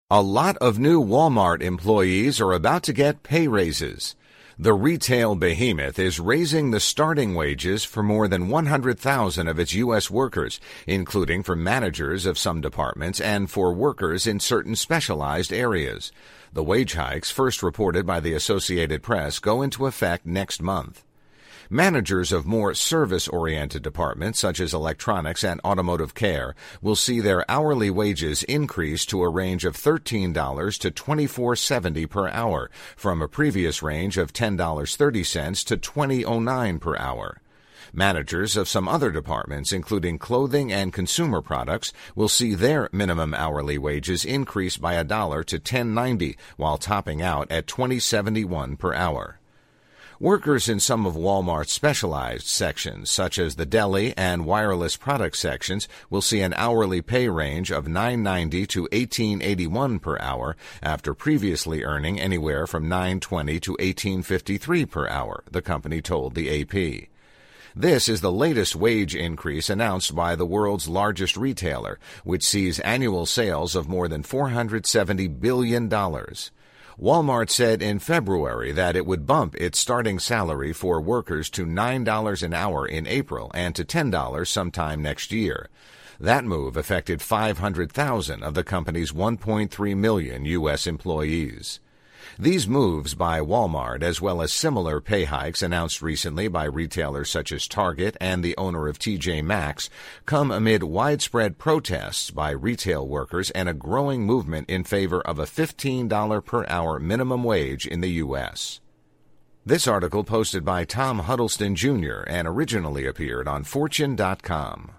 A lot of new Walmart employees are about to get pay raises. The retail behemoth is raising the starting wages for more than 100,000 of its U.S. workers, including for managers of some departments and for workers in certain specialized areas. The wage hikes, first reported by the Associated Press, go into effect next month. Managers of more service-oriented departments, such as electronics and automotive care, will see their hourly wages increase to a range of $13 to $24.70 per hour, from a previous range of $10.30 to $20.09 per hour. Managers of some other departments, including clothing and consumer products, will see their minimum hourly wages increase by $1 to $10.90, while topping out at $20.71 per hour. Workers in some of Walmart's specialized sections, such as the deli and wireless product sections, will see an hourly pay range of $9.90 to $18.81 per hour, after previously earning anywhere from $9.20 to $18.53 per hour, the company told the AP. This is the latest wage increase announced by the world's largest retailer, which sees annual sales of more than $470 billion. Walmart said in February that it would bump its starting salary for workers to $9 an hour in April and to $10 sometime next year. That move affected 500,000 of the company's 1.3 million U.S. employees. These moves by Walmart, as well as similar pay hikes announced recently by retailers such as Target and the owner of TJ Maxx, come amid widespread protests by retail workers and a growing movement in favor of a $15 per hour minimum wage in the U.S. This article posted by Tom Huddleston Jr. and originally appeared on Fortune.com.